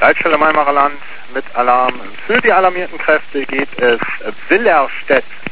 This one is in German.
Leitstelle Maimacher Land mit Alarm. Für die alarmierten Kräfte geht es Willerstedt